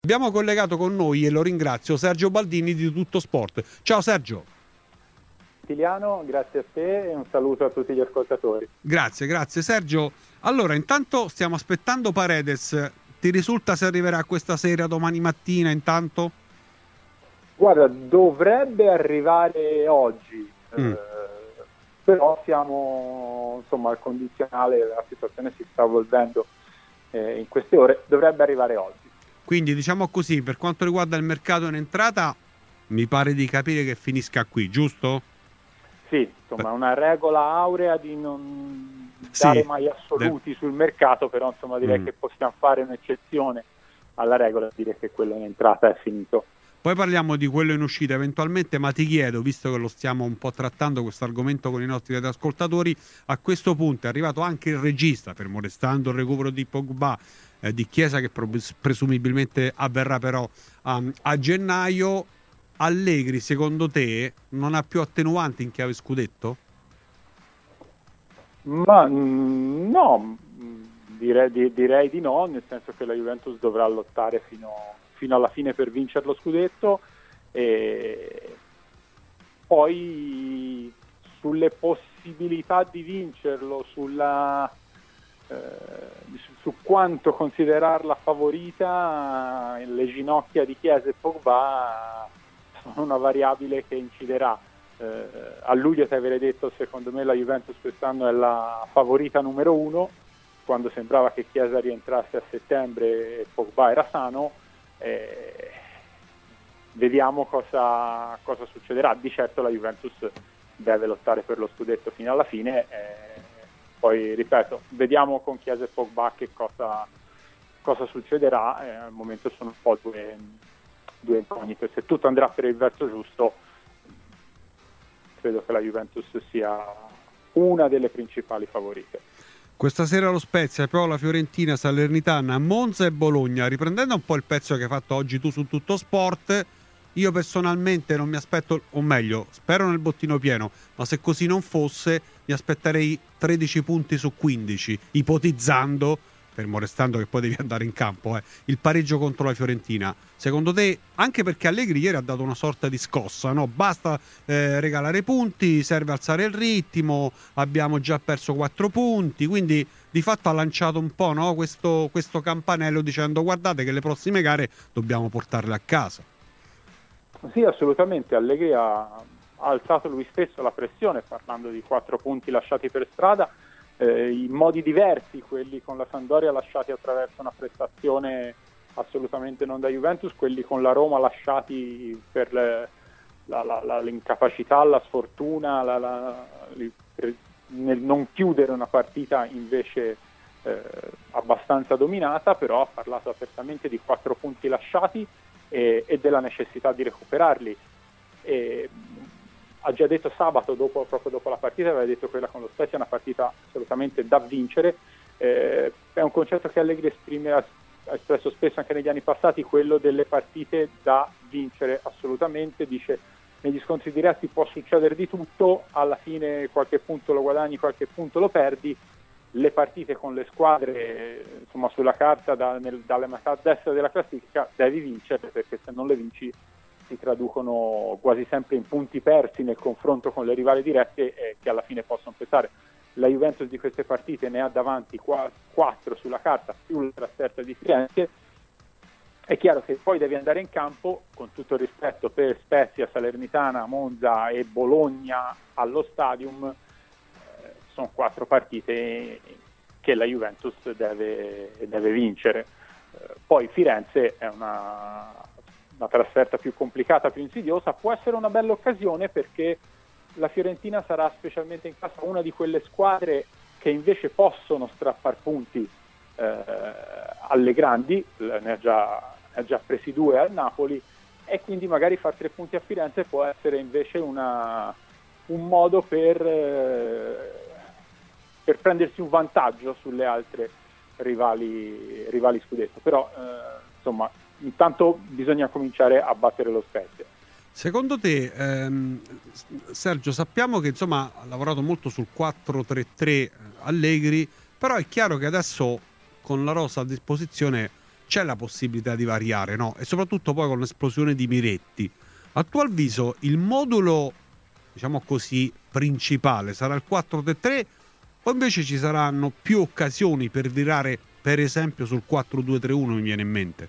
Abbiamo collegato con noi, e lo ringrazio, Sergio Baldini di Tutto Sport. Ciao Sergio. Tiliano, grazie a te e un saluto a tutti gli ascoltatori. Grazie Sergio. Allora, intanto stiamo aspettando Paredes. Ti risulta se arriverà questa sera, domani mattina intanto? Guarda, dovrebbe arrivare oggi, però siamo insomma al condizionale, la situazione si sta evolvendo in queste ore, dovrebbe arrivare oggi. Quindi diciamo così, per quanto riguarda il mercato in entrata, mi pare di capire che finisca qui, giusto? Sì, insomma, una regola aurea di non dare mai assoluti sul mercato, però insomma direi che possiamo fare un'eccezione alla regola e dire che quello in entrata è finito. Poi parliamo di quello in uscita eventualmente, ma ti chiedo, visto che lo stiamo un po' trattando questo argomento con i nostri ascoltatori, a questo punto è arrivato anche il regista, fermo restando il recupero di Pogba, di Chiesa, che presumibilmente avverrà però a gennaio. Allegri, secondo te, non ha più attenuanti in chiave scudetto? Ma no, direi di no, nel senso che la Juventus dovrà lottare fino alla fine per vincere lo scudetto, e poi sulle possibilità di vincerlo, su quanto considerarla favorita, le ginocchia di Chiesa e Pogba sono una variabile che inciderà. A luglio ti avrei detto, secondo me la Juventus quest'anno è la favorita numero 1, quando sembrava che Chiesa rientrasse a settembre e Pogba era sano. Vediamo cosa succederà. Di certo la Juventus deve lottare per lo scudetto fino alla fine, poi ripeto, vediamo con Chiesa e Pogba che cosa succederà. Al momento sono un po' due incognite. Se tutto andrà per il verso giusto, credo che la Juventus sia una delle principali favorite. Questa sera lo Spezia, poi la Fiorentina, Salernitana, Monza e Bologna. Riprendendo un po' il pezzo che hai fatto oggi tu su Tutto Sport, io personalmente non mi aspetto, o meglio, spero nel bottino pieno, ma se così non fosse mi aspetterei 13 punti su 15, ipotizzando, fermo restando che poi devi andare in campo, il pareggio contro la Fiorentina. Secondo te, anche perché Allegri ieri ha dato una sorta di scossa, no? Basta regalare punti, serve alzare il ritmo, abbiamo già perso 4 punti, quindi di fatto ha lanciato un po', no, questo campanello dicendo: guardate che le prossime gare dobbiamo portarle a casa. Sì, assolutamente. Allegri ha alzato lui stesso la pressione, parlando di 4 punti lasciati per strada, in modi diversi, quelli con la Sampdoria lasciati attraverso una prestazione assolutamente non da Juventus, quelli con la Roma lasciati per l'incapacità, la sfortuna, nel non chiudere una partita invece abbastanza dominata. Però ha parlato apertamente di 4 punti lasciati e della necessità di recuperarli. Ha già detto sabato, proprio dopo la partita, aveva detto che quella con lo Spezia è una partita assolutamente da vincere. È un concetto che Allegri ha espresso spesso anche negli anni passati, quello delle partite da vincere assolutamente. Dice: negli scontri diretti può succedere di tutto, alla fine qualche punto lo guadagni, qualche punto lo perdi. Le partite con le squadre, insomma, sulla carta dalle metà destra della classifica devi vincere, perché se non le vinci si traducono quasi sempre in punti persi nel confronto con le rivali dirette, che alla fine possono pesare. La Juventus di queste partite ne ha davanti 4 sulla carta, più la trasferta di Firenze. È chiaro che poi devi andare in campo, con tutto il rispetto per Spezia, Salernitana, Monza e Bologna allo Stadium. Sono 4 partite che la Juventus deve vincere. Poi Firenze è una trasferta più complicata, più insidiosa. Può essere una bella occasione, perché la Fiorentina sarà, specialmente in casa, una di quelle squadre che invece possono strappar punti alle grandi. Ne ha già presi 2 al Napoli, e quindi magari far 3 punti a Firenze può essere invece un modo per prendersi un vantaggio sulle altre rivali scudetto. Però insomma, intanto bisogna cominciare a battere lo Spezia. Secondo te, Sergio, sappiamo che insomma ha lavorato molto sul 4-3-3 Allegri, però è chiaro che adesso con la rosa a disposizione c'è la possibilità di variare, no? E soprattutto poi con l'esplosione di Miretti. A tuo avviso il modulo, diciamo così, principale sarà il 4-3-3 o invece ci saranno più occasioni per virare, per esempio sul 4-2-3-1, mi viene in mente?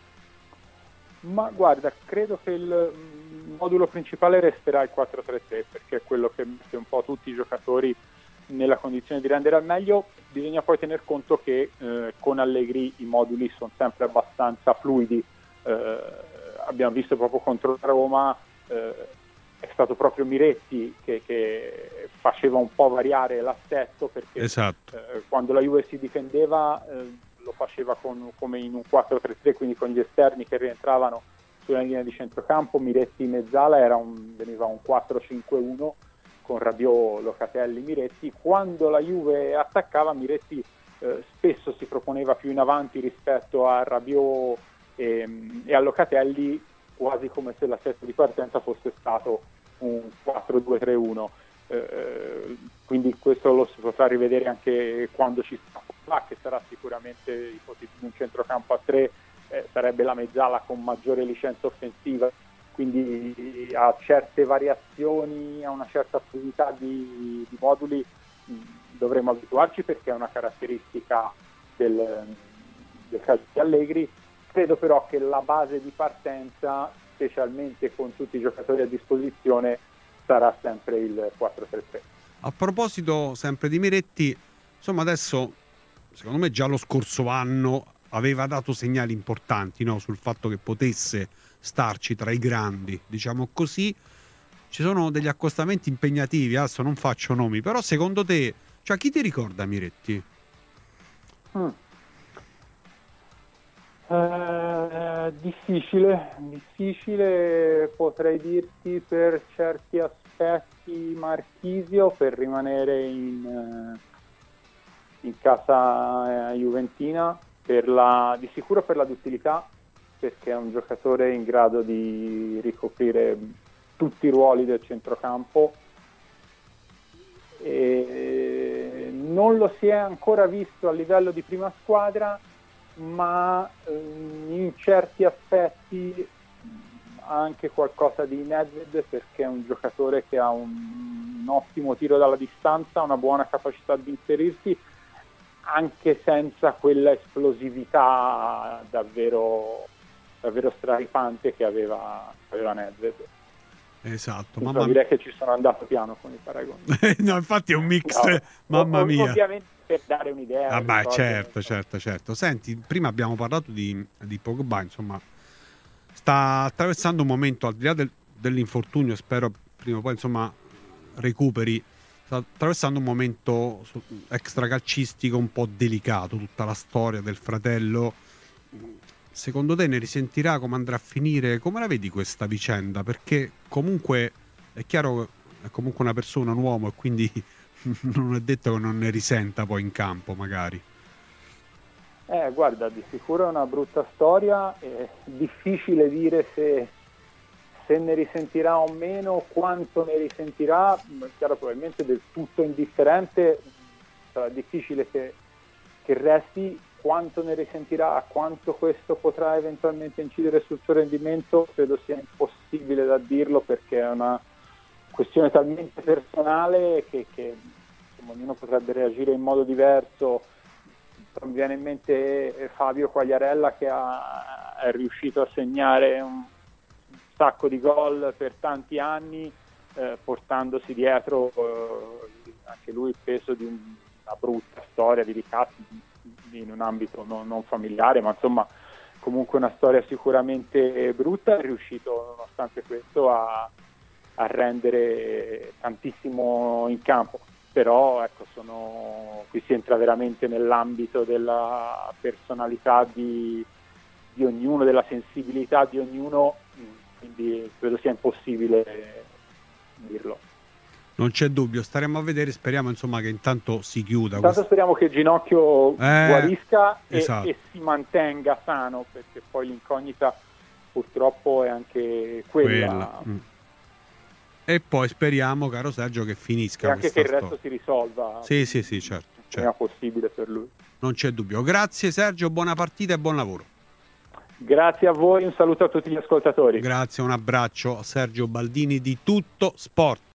Ma guarda, credo che il modulo principale resterà il 4-3-3 perché è quello che mette un po' tutti i giocatori nella condizione di rendere al meglio. Bisogna poi tener conto che con Allegri i moduli sono sempre abbastanza fluidi. Abbiamo visto proprio contro la Roma, è stato proprio Miretti che faceva un po' variare l'assetto perché esatto. Quando la Juve si difendeva lo faceva come in un 4-3-3, quindi con gli esterni che rientravano sulla linea di centrocampo. Miretti in mezzala veniva un 4-5-1 con Rabiot, Locatelli, Miretti. Quando la Juve attaccava, Miretti spesso si proponeva più in avanti rispetto a Rabiot e a Locatelli, quasi come se l'assetto di partenza fosse stato un 4-2-3-1. Quindi questo lo si potrà rivedere anche quando ci sarà là, che sarà sicuramente ipotizzato un centrocampo a 3, sarebbe la mezzala con maggiore licenza offensiva, quindi a certe variazioni, a una certa fluidità di moduli dovremo abituarci perché è una caratteristica del calcio di Allegri. Credo però che la base di partenza, specialmente con tutti i giocatori a disposizione, sarà sempre il 4-3-3. A proposito sempre di Miretti, insomma adesso secondo me già lo scorso anno aveva dato segnali importanti, no? Sul fatto che potesse starci tra i grandi, diciamo così. Ci sono degli accostamenti impegnativi, adesso non faccio nomi, però secondo te, cioè, chi ti ricorda Miretti? Difficile, potrei dirti per certi aspetti Marchisio, per rimanere in casa juventina, di sicuro per la duttilità, perché è un giocatore in grado di ricoprire tutti i ruoli del centrocampo e non lo si è ancora visto a livello di prima squadra, ma in certi aspetti ha anche qualcosa di Nedved, perché è un giocatore che ha un ottimo tiro dalla distanza, una buona capacità di inserirsi, anche senza quella esplosività davvero straripante che aveva Nedved. Esatto, mamma direi che ci sono andato piano con i paragoni. No, infatti è un mix, no, mamma mia. Ovviamente per dare un'idea. Certo. Senti, prima abbiamo parlato di Pogba, insomma, sta attraversando un momento, al di là dell'infortunio, spero prima o poi insomma recuperi, sta attraversando un momento extracalcistico un po' delicato, tutta la storia del fratello. Secondo te ne risentirà? Come andrà a finire? Come la vedi questa vicenda? Perché comunque è chiaro che è comunque una persona, un uomo, e quindi non è detto che non ne risenta poi in campo magari. Guarda, di sicuro è una brutta storia, è difficile dire se ne risentirà o meno, quanto ne risentirà. Chiaro, probabilmente del tutto indifferente, sarà difficile che resti. Quanto ne risentirà, quanto questo potrà eventualmente incidere sul suo rendimento, credo sia impossibile da dirlo, perché è una questione talmente personale che insomma, ognuno potrebbe reagire in modo diverso. Mi viene in mente Fabio Quagliarella, che è riuscito a segnare un sacco di gol per tanti anni, portandosi dietro anche lui il peso di una brutta storia di ricatti in un ambito non familiare, ma insomma comunque una storia sicuramente brutta. È riuscito nonostante questo a rendere tantissimo in campo, però ecco, qui si entra veramente nell'ambito della personalità di ognuno, della sensibilità di ognuno, quindi credo sia impossibile dirlo. Non c'è dubbio, staremo a vedere, speriamo insomma che intanto si chiuda. Intanto speriamo che Ginocchio guarisca esatto. e si mantenga sano, perché poi l'incognita purtroppo è anche quella. E poi speriamo, caro Sergio, che finisca e anche che il resto si risolva. Sì, certo. Prima possibile per lui. Non c'è dubbio. Grazie Sergio, buona partita e buon lavoro. Grazie a voi, un saluto a tutti gli ascoltatori. Grazie, un abbraccio a Sergio Baldini di Tutto Sport.